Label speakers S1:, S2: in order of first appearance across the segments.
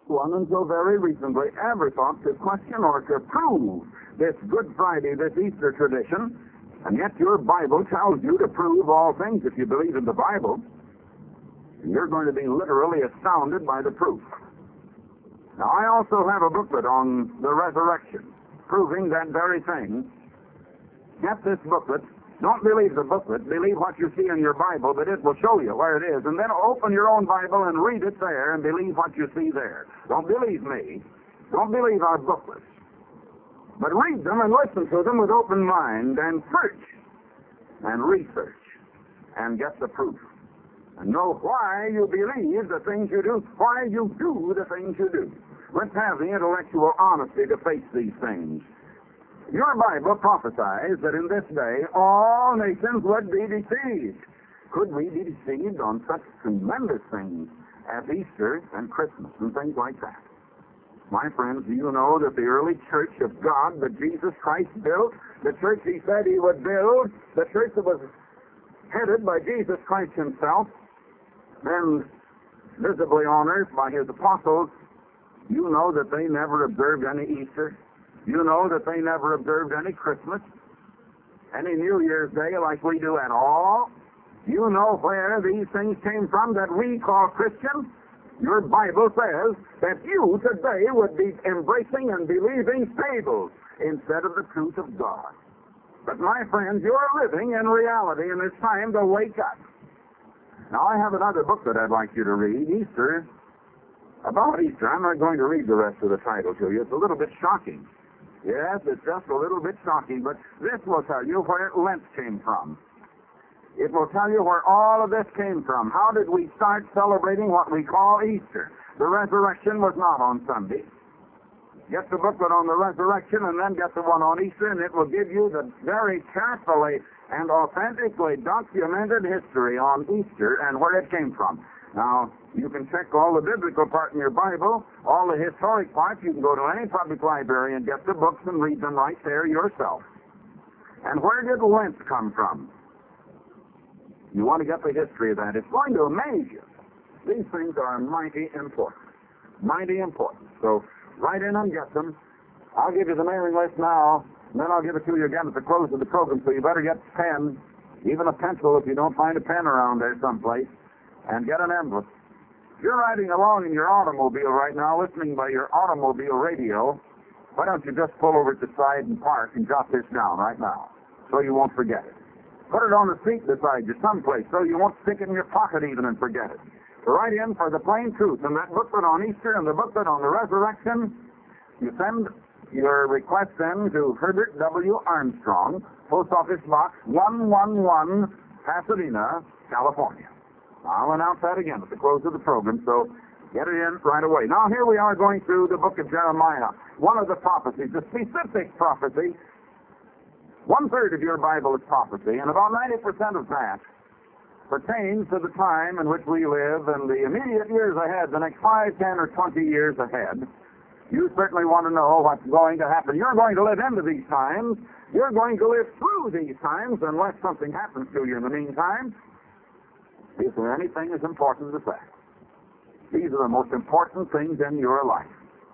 S1: one until very recently ever thought to question or to prove this Good Friday, this Easter tradition, and yet your Bible tells you to prove all things if you believe in the Bible. You're going to be literally astounded by the proof. Now, I also have a booklet on the resurrection, proving that very thing. Get this booklet. Don't believe the booklet. Believe what you see in your Bible, but it will show you where it is. And then open your own Bible and read it there and believe what you see there. Don't believe me. Don't believe our booklets. But read them and listen to them with open mind and search and research and get the proof. And know why you believe the things you do, why you do the things you do. Let's have the intellectual honesty to face these things. Your Bible prophesies that in this day all nations would be deceived. Could we be deceived on such tremendous things as Easter and Christmas and things like that? My friends, do you know that the early church of God that Jesus Christ built, the church he said he would build, the church that was headed by Jesus Christ himself, and visibly honored by his apostles, you know that they never observed any Easter. You know that they never observed any Christmas, any New Year's Day like we do at all. You know where these things came from that we call Christian. Your Bible says that you today would be embracing and believing fables instead of the truth of God. But my friends, you're living in reality, and it's time to wake up. Now, I have another book that I'd like you to read, Easter, about Easter. I'm not going to read the rest of the title to you. It's a little bit shocking. Yes, it's just a little bit shocking, but this will tell you where Lent came from. It will tell you where all of this came from. How did we start celebrating what we call Easter? The resurrection was not on Sunday. Get the booklet on the resurrection and then get the one on Easter, and it will give you the very carefully and authentically documented history on Easter and where it came from. Now, you can check all the biblical part in your Bible, all the historic parts. You can go to any public library and get the books and read them right there yourself. And where did Lent come from? You want to get the history of that. It's going to amaze you. These things are mighty important. Mighty important. So, write in and get them. I'll give you the mailing list now, and then I'll give it to you again at the close of the program, so you better get a pen, even a pencil if you don't find a pen around there someplace, and get an envelope. If you're riding along in your automobile right now, listening by your automobile radio, why don't you just pull over to the side and park and jot this down right now, so you won't forget it. Put it on the seat beside you someplace, so you won't stick it in your pocket even and forget it. Write in for the plain truth, and that booklet on Easter and the booklet on the resurrection. You send your request then to Herbert W. Armstrong, Post Office Box 111, Pasadena, California. I'll announce that again at the close of the program, so get it in right away. Now, here we are going through the book of Jeremiah, one of the prophecies, the specific prophecy. 1/3 of your Bible is prophecy, and about 90% of that pertains to the time in which we live and the immediate years ahead, the next 5, 10, or 20 years ahead. You certainly want to know what's going to happen. You're going to live into these times. You're going to live through these times unless something happens to you in the meantime. Is there anything as important as that? These are the most important things in your life.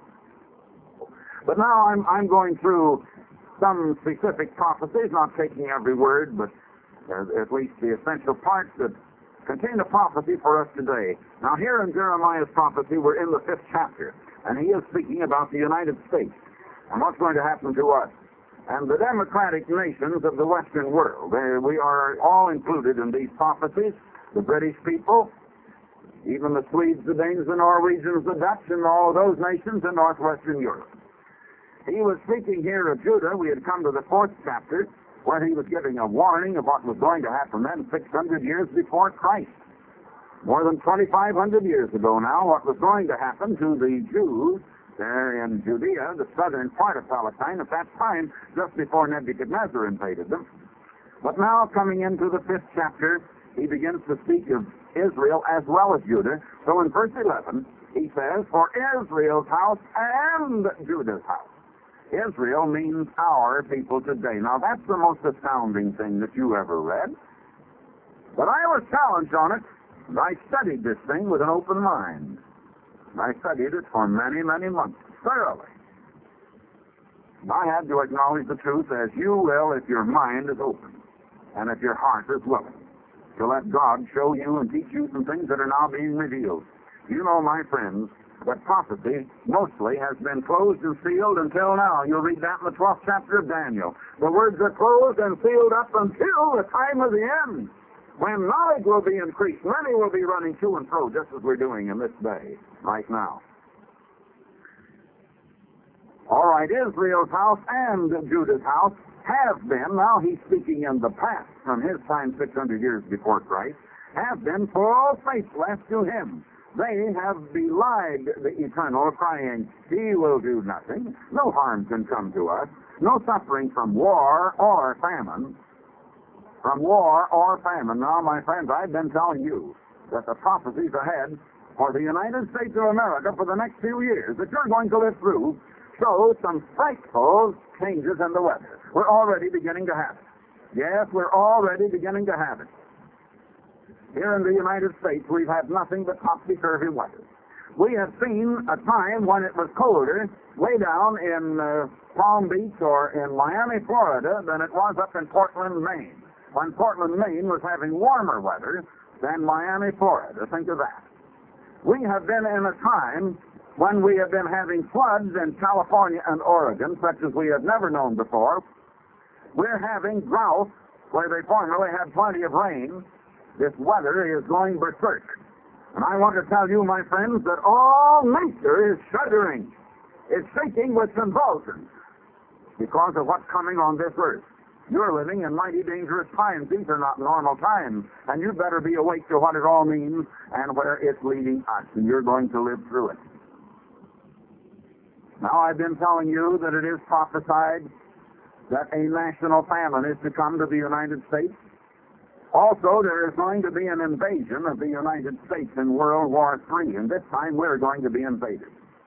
S1: But now I'm going through some specific prophecies, not taking every word, but at least the essential parts that contain the prophecy for us today. Now, here in Jeremiah's prophecy, we're in the 5th chapter, and he is speaking about the United States and what's going to happen to us and the democratic nations of the Western world. We are all included in these prophecies, the British people, even the Swedes, the Danes, the Norwegians, the Dutch, and all those nations in northwestern Europe. He was speaking here of Judah. We had come to the 4th chapter, where he was giving a warning of what was going to happen then 600 years before Christ. More than 2,500 years ago now, what was going to happen to the Jews there in Judea, the southern part of Palestine, at that time, just before Nebuchadnezzar invaded them. But now, coming into the 5th chapter, he begins to speak of Israel as well as Judah. So in verse 11, he says, "For Israel's house and Judah's house." Israel means our people today. Now, that's the most astounding thing that you ever read. But I was challenged on it, and I studied this thing with an open mind. I studied it for many, many months, thoroughly. I had to acknowledge the truth as you will if your mind is open and if your heart is willing to let God show you and teach you some things that are now being revealed. You know, my friends, that prophecy mostly has been closed and sealed until now. You'll read that in the 12th chapter of Daniel. The words are closed and sealed up until the time of the end, when knowledge will be increased. Many will be running to and fro, just as we're doing in this day, right now. All right, Israel's house and Judah's house have been, now he's speaking in the past, from his time 600 years before Christ, have been full faithless to him. They have belied the eternal, crying, he will do nothing. No harm can come to us. No suffering from war or famine. From war or famine. Now, my friends, I've been telling you that the prophecies ahead for the United States of America for the next few years that you're going to live through show some frightful changes in the weather. We're already beginning to have it. Yes, we're already beginning to have it. Here in the United States, we've had nothing but topsy-turvy weather. We have seen a time when it was colder way down in Palm Beach or in Miami, Florida, than it was up in Portland, Maine. When Portland, Maine was having warmer weather than Miami, Florida. Think of that. We have been in a time when we have been having floods in California and Oregon, such as we have never known before. We're having drought where they formerly had plenty of rain. This weather is going berserk. And I want to tell you, my friends, that all nature is shuddering. It's shaking with convulsions because of what's coming on this earth. You're living in mighty dangerous times. These are not normal times. And you better be awake to what it all means and where it's leading us. And you're going to live through it. Now, I've been telling you that it is prophesied that a national famine is to come to the United States. Also, there is going to be an invasion of the United States in World War III, and this time we're going to be invaded.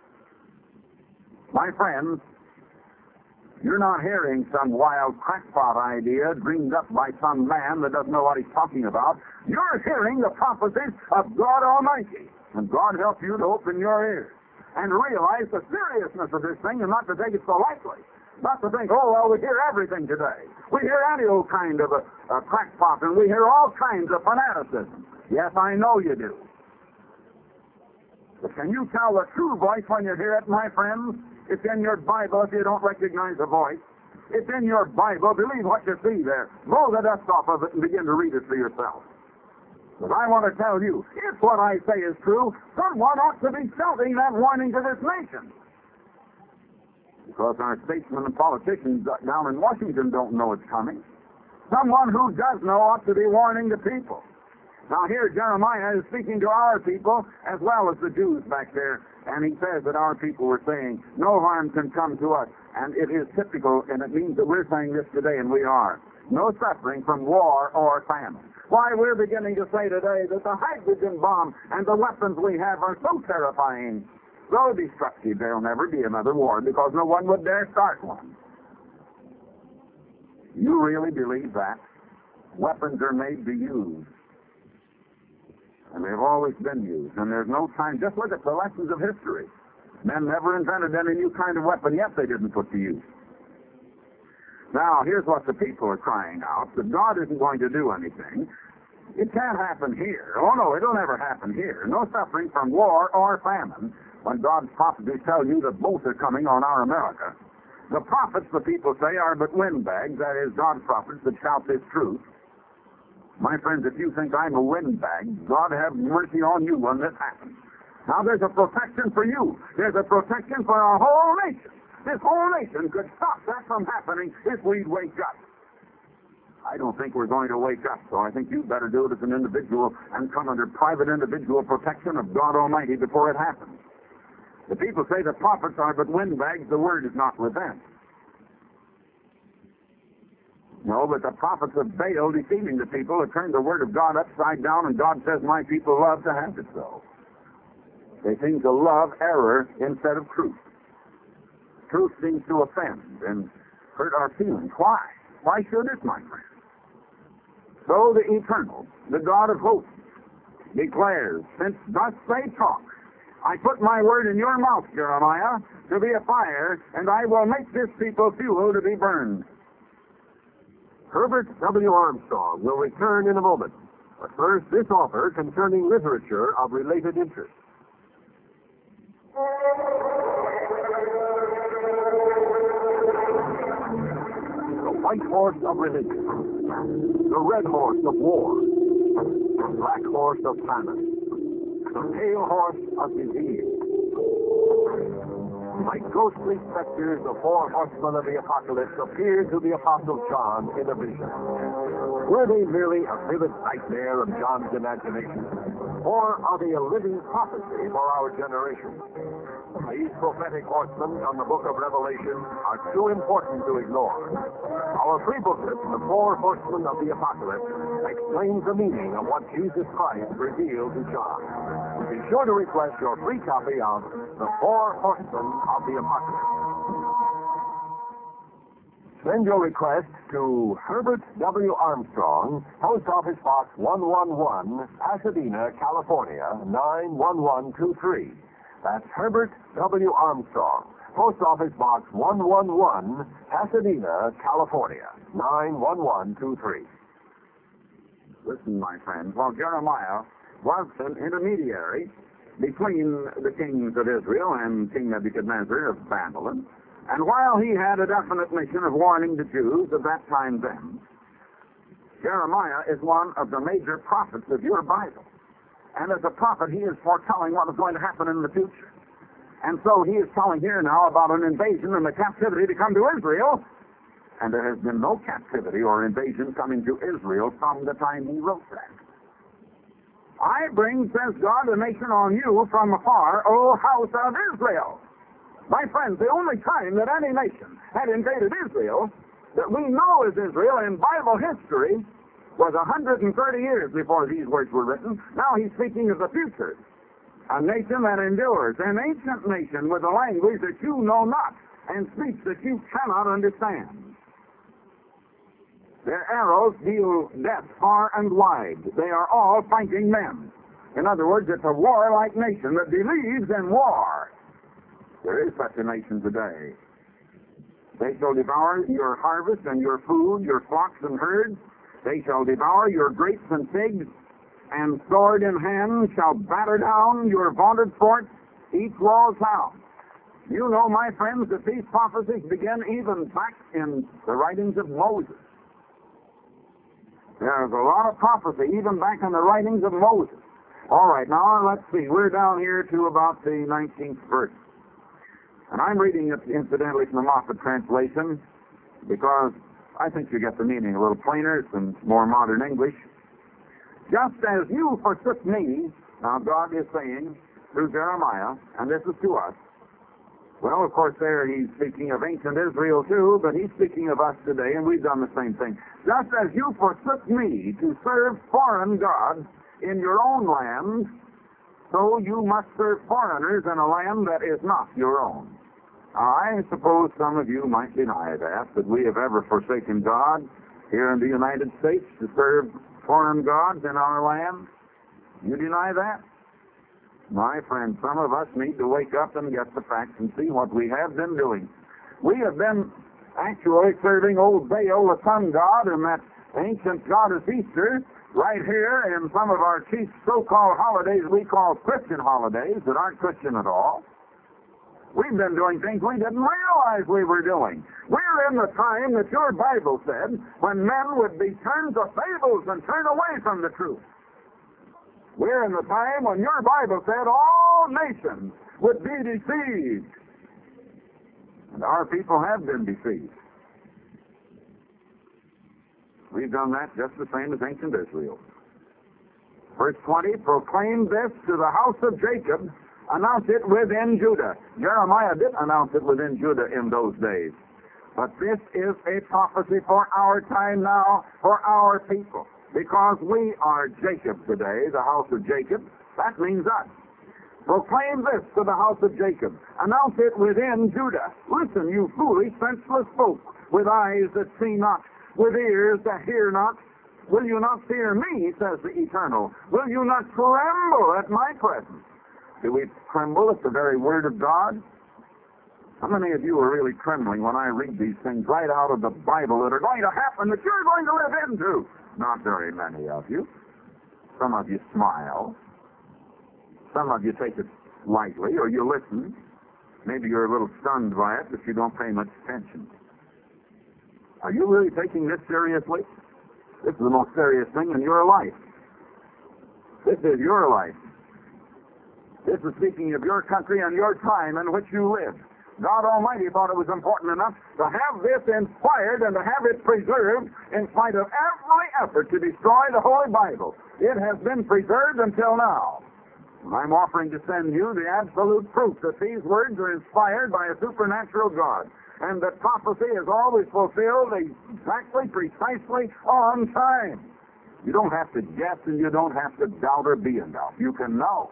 S1: My friends, you're not hearing some wild crackpot idea dreamed up by some man that doesn't know what he's talking about. You're hearing the prophecies of God Almighty, and God help you to open your ears and realize the seriousness of this thing and not to take it so lightly. Not to think, oh, well, we hear everything today. We hear any old kind of a crackpot, and we hear all kinds of fanaticism. Yes, I know you do. But can you tell the true voice when you hear it, my friends? It's in your Bible if you don't recognize the voice. It's in your Bible. Believe what you see there. Blow the dust off of it and begin to read it for yourself. But I want to tell you, if what I say is true, someone ought to be shouting that warning to this nation. Because our statesmen and politicians down in Washington don't know it's coming. Someone who does know ought to be warning the people. Now here Jeremiah is speaking to our people as well as the Jews back there. And he says that our people were saying, no harm can come to us. And it is typical, and it means that we're saying this today, and we are. No suffering from war or famine. Why, we're beginning to say today that the hydrogen bomb and the weapons we have are so terrifying, so destructive, there'll never be another war because no one would dare start one. You really believe that? Weapons are made to use. And they've always been used. And there's no time. Just look at the lessons of history. Men never invented any new kind of weapon, yet they didn't put to use. Now, here's what the people are crying out, that God isn't going to do anything. It can't happen here. Oh, no, it'll never happen here. No suffering from war or famine. When God's prophets tell you that both are coming on our America. The prophets, the people say, are but windbags. That is, God's prophets that shout this truth. My friends, if you think I'm a windbag, God have mercy on you when this happens. Now, there's a protection for you. There's a protection for our whole nation. This whole nation could stop that from happening if we'd wake up. I don't think we're going to wake up, so I think you better do it as an individual and come under private individual protection of God Almighty before it happens. The people say the prophets are but windbags. The word is not with them. No, but the prophets of Baal, deceiving the people, have turned the word of God upside down, and God says, my people love to have it so. They seem to love error instead of truth. Truth seems to offend and hurt our feelings. Why? Why should it, my friend? So the Eternal, the God of hosts, declares, since thus they talk, I put my word in your mouth, Jeremiah, to be a fire, and I will make this people fuel to be burned.
S2: Herbert W. Armstrong will return in a moment. But first, this offer concerning literature of related interest. The white horse of religion, the red horse of war, the black horse of famine, the pale horse of disease. Like ghostly specters, the four horsemen of the apocalypse appeared to the Apostle John in a vision. Were they merely a vivid nightmare of John's imagination, or are they a living prophecy for our generation? These prophetic horsemen from the book of Revelation are too important to ignore. Our free booklet, The Four Horsemen of the Apocalypse, explains the meaning of what Jesus Christ revealed to John. Be sure to request your free copy of The Four Horsemen of the Apocalypse. Send your request to Herbert W. Armstrong, Post Office Box 111, Pasadena, California, 91123. That's Herbert W. Armstrong, Post Office Box 111, Pasadena, California, 91123.
S1: Listen, my friends, while Jeremiah was an intermediary between the kings of Israel and King Nebuchadnezzar of Babylon, and while he had a definite mission of warning the Jews of that time then, Jeremiah is one of the major prophets of your Bible. And as a prophet, he is foretelling what is going to happen in the future. And so he is telling here now about an invasion and a captivity to come to Israel. And there has been no captivity or invasion coming to Israel from the time he wrote that. I bring, says God, a nation on you from afar, O house of Israel. My friends, the only time that any nation had invaded Israel that we know is Israel in Bible history was 130 years before these words were written. Now he's speaking of the future. A nation that endures, an ancient nation with a language that you know not and speech that you cannot understand. Their arrows deal death far and wide. They are all fighting men. In other words, it's a warlike nation that believes in war. There is such a nation today. They shall devour your harvest and your food, your flocks and herds. They shall devour your grapes and figs, and sword in hand shall batter down your vaunted forts, each wall's house. You know, my friends, that these prophecies begin even back in the writings of Moses. There's a lot of prophecy even back in the writings of Moses. All right, now let's see. We're down here to about the 19th verse. And I'm reading it, incidentally, from the Moffat translation, because I think you get the meaning a little plainer. It's in more modern English. Just as you forsook me, now God is saying through Jeremiah, and this is to us. Well, of course, there he's speaking of ancient Israel too, but he's speaking of us today, and we've done the same thing. Just as you forsook me to serve foreign gods in your own land, so you must serve foreigners in a land that is not your own. I suppose some of you might deny that we have ever forsaken God here in the United States to serve foreign gods in our land. You deny that? My friend, some of us need to wake up and get the facts and see what we have been doing. We have been actually serving old Baal, the sun god, and that ancient goddess Easter, right here in some of our chief so-called holidays we call Christian holidays that aren't Christian at all. We've been doing things we didn't realize we were doing. We're in the time that your Bible said when men would be turned to fables and turn away from the truth. We're in the time when your Bible said all nations would be deceived. And our people have been deceived. We've done that just the same as ancient Israel. Verse 20, proclaim this to the house of Jacob, announce it within Judah. Jeremiah did announce it within Judah in those days. But this is a prophecy for our time now, for our people. Because we are Jacob today, the house of Jacob. That means us. Proclaim this to the house of Jacob. Announce it within Judah. Listen, you foolish, senseless folk, with eyes that see not, with ears that hear not. Will you not fear me, says the Eternal? Will you not tremble at my presence? Do we tremble at the very word of God? How many of you are really trembling when I read these things right out of the Bible that are going to happen, that you're going to live into? Not very many of you. Some of you smile. Some of you take it lightly, or you listen. Maybe you're a little stunned by it, but you don't pay much attention. Are you really taking this seriously? This is the most serious thing in your life. This is your life. This is speaking of your country and your time in which you live. God Almighty thought it was important enough to have this inspired and to have it preserved in spite of every effort to destroy the Holy Bible. It has been preserved until now. I'm offering to send you the absolute proof that these words are inspired by a supernatural God, and that prophecy is always fulfilled exactly, precisely on time. You don't have to guess, and you don't have to doubt or be in doubt. You can know.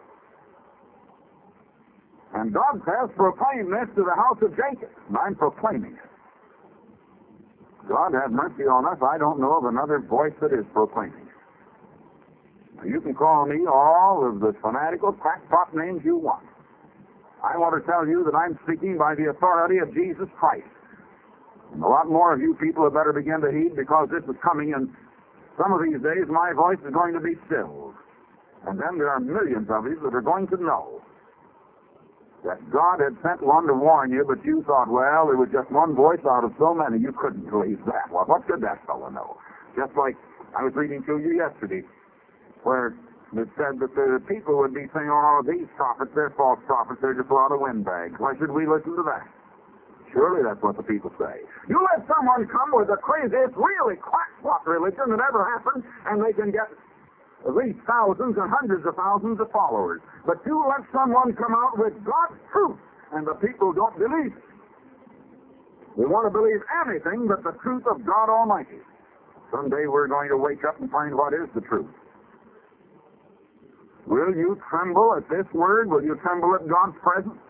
S1: And God says, proclaim this to the house of Jacob. And I'm proclaiming it. God have mercy on us. I don't know of another voice that is proclaiming it. Now, you can call me all of the fanatical crackpot names you want. I want to tell you that I'm speaking by the authority of Jesus Christ. And a lot more of you people had better begin to heed, because this is coming, and some of these days my voice is going to be stilled. And then there are millions of you that are going to know that God had sent one to warn you, but you thought, well, there was just one voice out of so many, you couldn't believe that. Well, what could that fellow know? Just like I was reading to you yesterday, where it said that the people would be saying, oh, these prophets, they're false prophets, they're just a lot of windbags. Why should we listen to that? Surely that's what the people say. You let someone come with the craziest, really crackpot religion that ever happened, and they can get at least thousands and hundreds of thousands of followers. But you let someone come out with God's truth, and the people don't believe it. They want to believe anything but the truth of God Almighty. Someday we're going to wake up and find what is the truth. Will you tremble at this word? Will you tremble at God's presence?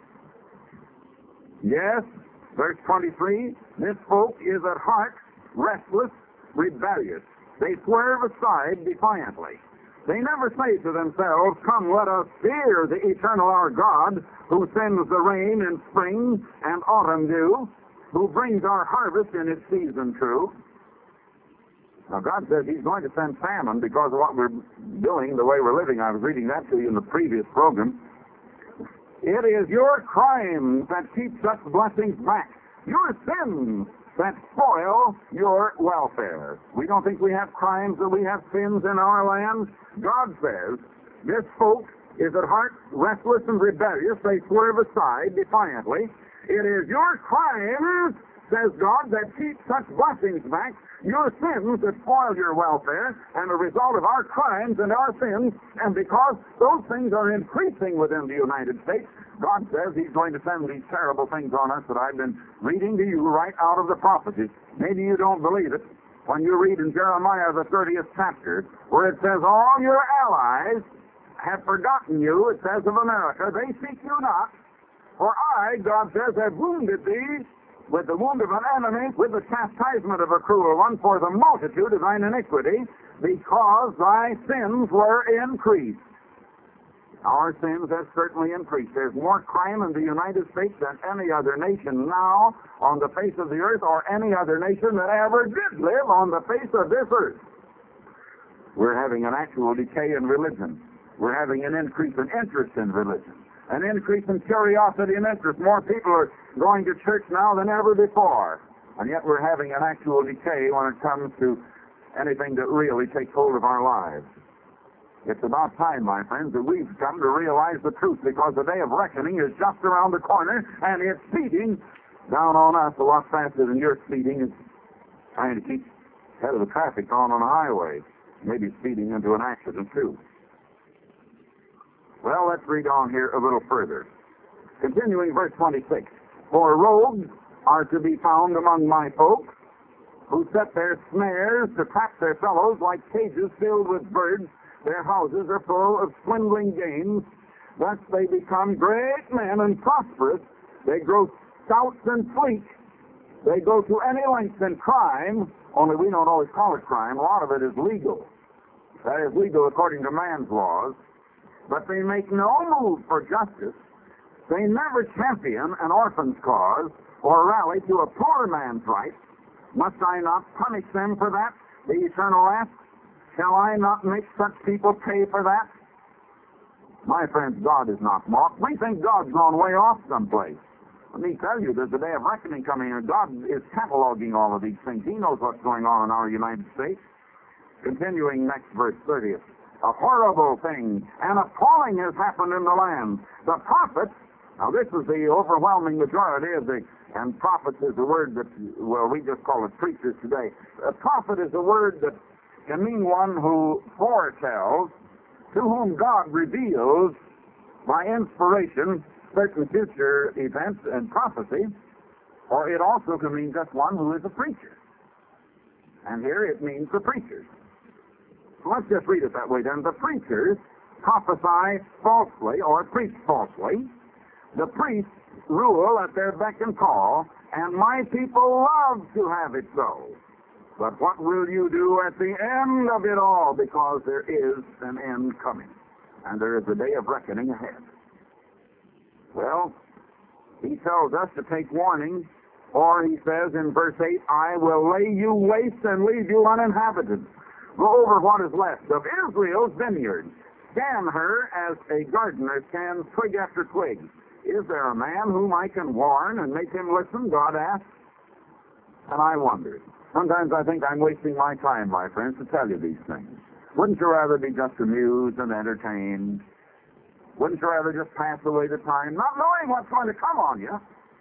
S1: Yes. Verse 23, this folk is at heart restless, rebellious. They swerve aside defiantly. They never say to themselves, come, let us fear the eternal our God, who sends the rain in spring and autumn dew, who brings our harvest in its season true. Now, God says He's going to send famine because of what we're doing, the way we're living. I was reading that to you in the previous program. It is your crimes that keep such blessings back. Your sins that spoil your welfare. We don't think we have crimes or we have sins in our land. God says, this folk is at heart restless and rebellious. They swerve aside defiantly. It is your crimes, says God, that keep such blessings back. Your sins that spoil your welfare, and a result of our crimes and our sins, and because those things are increasing within the United States, God says He's going to send these terrible things on us that I've been reading to you right out of the prophecies. Maybe you don't believe it. When you read in Jeremiah, the 30th chapter, where it says, all your allies have forgotten you, it says of America, they seek you not. For I, God says, have wounded thee with the wound of an enemy, with the chastisement of a cruel one, for the multitude of thine iniquity, because thy sins were increased. Our sins have certainly increased. There's more crime in the United States than any other nation now on the face of the earth, or any other nation that ever did live on the face of this earth. We're having an actual decay in religion. We're having an increase in interest in religion, an increase in curiosity and interest. More people are going to church now than ever before, and yet we're having an actual decay when it comes to anything that really takes hold of our lives. It's about time, my friends, that we've come to realize the truth, because the day of reckoning is just around the corner, and it's speeding down on us a lot faster than you're speeding. It's trying to keep ahead of the traffic on the highway, maybe speeding into an accident, too. Well, let's read on here a little further. Continuing verse 26. For rogues are to be found among my folk, who set their snares to trap their fellows like cages filled with birds. Their houses are full of swindling games. Thus they become great men and prosperous. They grow stout and sleek. They go to any length in crime, only we don't always call it crime. A lot of it is legal. That is legal according to man's laws. but they make no move for justice. They never champion an orphan's cause or rally to a poor man's rights. Must I not punish them for that? The Eternal asks. Shall I not make such people pay for that? My friends, God is not mocked. We think God's gone way off someplace. Let me tell you, there's a day of reckoning coming, and God is cataloging all of these things. He knows what's going on in our United States. Continuing next verse 30th. A horrible thing and appalling has happened in the land. The prophets, now this is the overwhelming majority of the, and prophets is a word that, well, we just call it preachers today. A prophet is a word that can mean one who foretells, to whom God reveals by inspiration certain future events and prophecy, or it also can mean just one who is a preacher. And here it means the preachers. So let's just read it that way then. The preachers prophesy falsely or preach falsely. The priests rule at their beck and call, and my people love to have it so. But what will you do at the end of it all? Because there is an end coming, and there is a day of reckoning ahead. Well, he tells us to take warning, or he says in verse 8, I will lay you waste and leave you uninhabited. Go over what is left of Israel's vineyard. Scan her as a gardener scans twig after twig. Is there a man whom I can warn and make him listen? God asked. And I wondered. Sometimes I think I'm wasting my time, my friends, to tell you these things. Wouldn't you rather be just amused and entertained? Wouldn't you rather just pass away the time, not knowing what's going to come on you?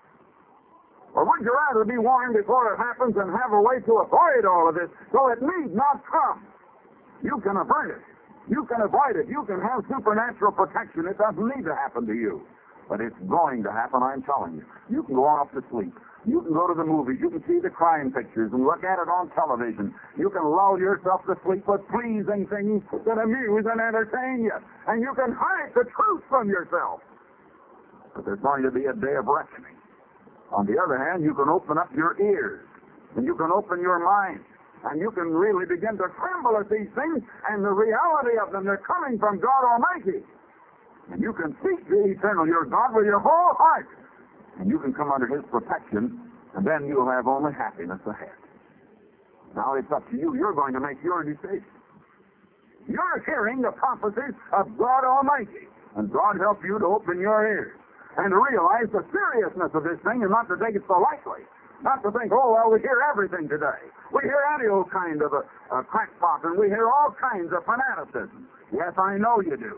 S1: Or would you rather be warned before it happens and have a way to avoid all of this so it need not come? You can avert it. You can avoid it. You can have supernatural protection. It doesn't need to happen to you. But it's going to happen, I'm telling you. You can go off to sleep. You can go to the movies. You can see the crime pictures and look at it on television. You can lull yourself to sleep with pleasing things that amuse and entertain you. And you can hide the truth from yourself. But there's going to be a day of reckoning. On the other hand, you can open up your ears, and you can open your mind, and you can really begin to tremble at these things, and the reality of them, they're coming from God Almighty. And you can seek the eternal, your God, with your whole heart, and you can come under His protection, and then you'll have only happiness ahead. Now it's up to you. You're going to make your decision. You're hearing the prophecies of God Almighty, and God help you to open your ears and to realize the seriousness of this thing and not to take it so lightly. Not to think, oh, well, we hear everything today. We hear any old kind of a crackpot, and we hear all kinds of fanaticism. Yes, I know you do.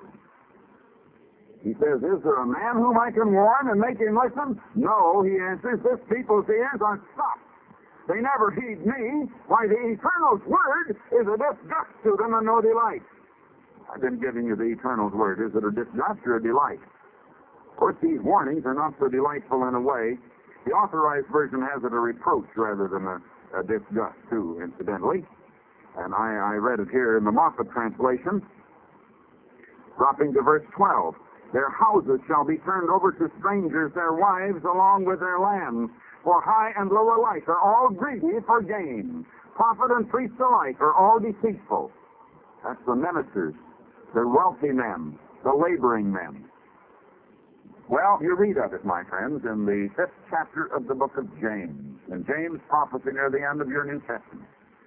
S1: He says, is there a man whom I can warn and make him listen? No, he answers, this people's ears are stopped. They never heed me. Why, the Eternal's word is a disgust to them and no delight. I've been giving you the Eternal's word. Is it a disgust or a delight? Of course, these warnings are not so delightful in a way. The Authorized Version has it a reproach rather than a disgust, too, incidentally. And I read it here in the Moffat translation. Dropping to verse 12. Their houses shall be turned over to strangers, their wives along with their lands. For high and low alike are all greedy for gain. Prophet and priest alike are all deceitful. That's the ministers, the wealthy men, the laboring men. Well, you read of it, my friends, in the 5th chapter of the book of James. And James prophecy near the end of your New Testament.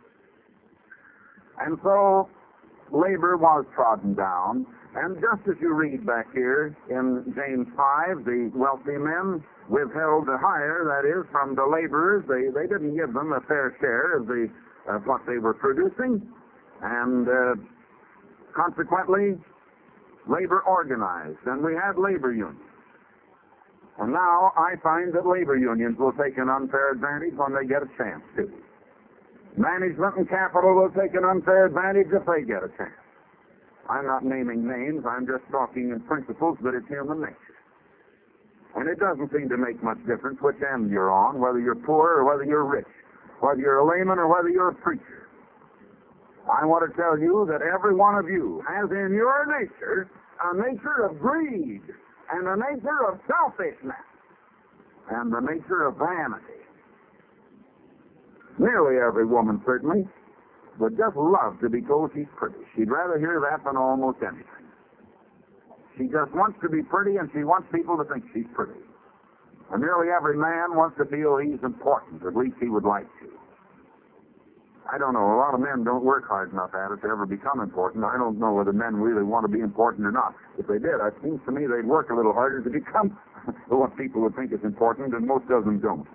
S1: And so, labor was trodden down. And just as you read back here in James 5, the wealthy men withheld the hire, that is, from the laborers. They didn't give them a fair share of what they were producing. And consequently, labor organized. And we had labor unions. And now I find that labor unions will take an unfair advantage when they get a chance to. Management and capital will take an unfair advantage if they get a chance. I'm not naming names, I'm just talking in principles, but it's human nature. And it doesn't seem to make much difference which end you're on, whether you're poor or whether you're rich, whether you're a layman or whether you're a preacher. I want to tell you that every one of you has in your nature a nature of greed, and the nature of selfishness, and the nature of vanity. Nearly every woman, certainly, would just love to be told she's pretty. She'd rather hear that than almost anything. She just wants to be pretty, and she wants people to think she's pretty. And nearly every man wants to feel he's important. At least he would like to. I don't know. A lot of men don't work hard enough at it to ever become important. I don't know whether men really want to be important or not. If they did, it seems to me they'd work a little harder to become what people would think is important, and most of them don't.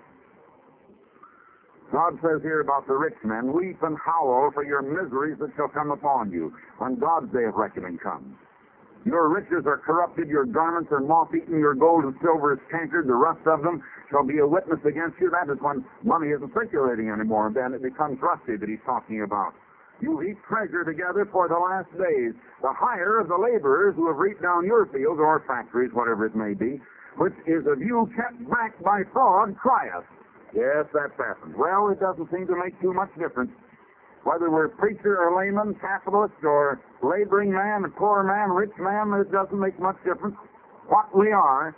S1: God says here about the rich men, weep and howl for your miseries that shall come upon you when God's day of reckoning comes. Your riches are corrupted, your garments are moth-eaten, your gold and silver is cankered, the rust of them shall be a witness against you. That is when money isn't circulating anymore, and then it becomes rusty that he's talking about. You heap treasure together for the last days. The hire of the laborers who have reaped down your fields or factories, whatever it may be, which is of you kept back by fraud, crieth. Yes, that's happened. Well, it doesn't seem to make too much difference. Whether we're preacher or layman, capitalist or laboring man, a poor man, rich man, it doesn't make much difference. What we are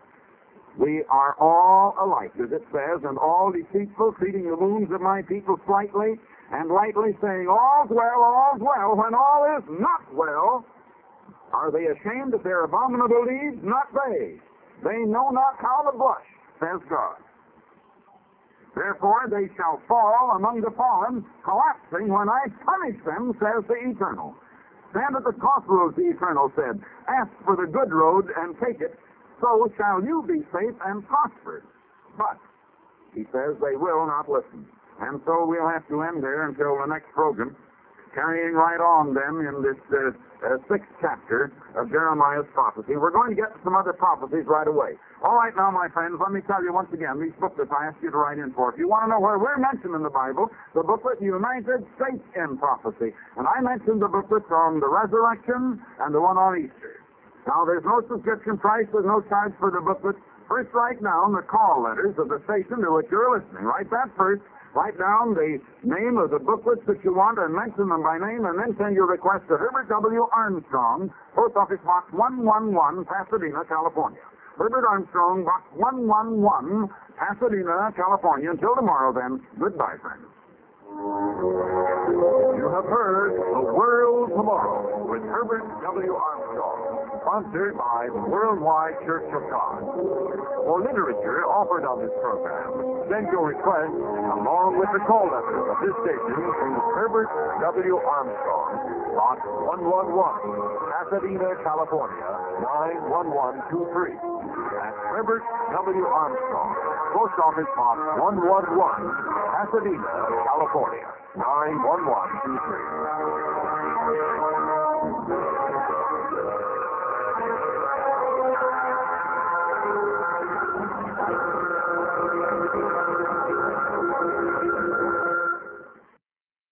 S1: all alike, as it says, and all deceitful, treating the wounds of my people slightly, and lightly saying, all's well, when all is not well. Are they ashamed of their abominable deeds? Not they. They know not how to blush, says God. Therefore they shall fall among the fallen, collapsing when I punish them, says the Eternal. Stand at the crossroads, the Eternal said. Ask for the good road and take it, so shall you be safe and prosperous. But, he says, they will not listen. And so we'll have to end there until the next program, carrying right on then in this sixth chapter of Jeremiah's prophecy. We're going to get to some other prophecies right away. All right, now, my friends, let me tell you once again, these booklets I asked you to write in for. If you want to know where we're mentioned in the Bible, the booklet United States in Prophecy. And I mentioned the booklets on the resurrection and the one on Easter. Now, there's no subscription price, there's no charge for the booklet. First, write down the call letters of the station to which you're listening. Write that first. Write down the name of the booklets that you want and mention them by name, and then send your request to Herbert W. Armstrong, Post Office Box 111, Pasadena, California. Herbert Armstrong, Box 111, Pasadena, California. Until tomorrow, then, goodbye, friends.
S2: You have heard The World Tomorrow with Herbert W. Armstrong, sponsored by the Worldwide Church of God. For literature offered on this program, send your request along with the call letters of this station to Herbert W. Armstrong, Box 111, Pasadena, California, 91123. That's Herbert W. Armstrong, Post Office Box 111, Pasadena, California, 91123.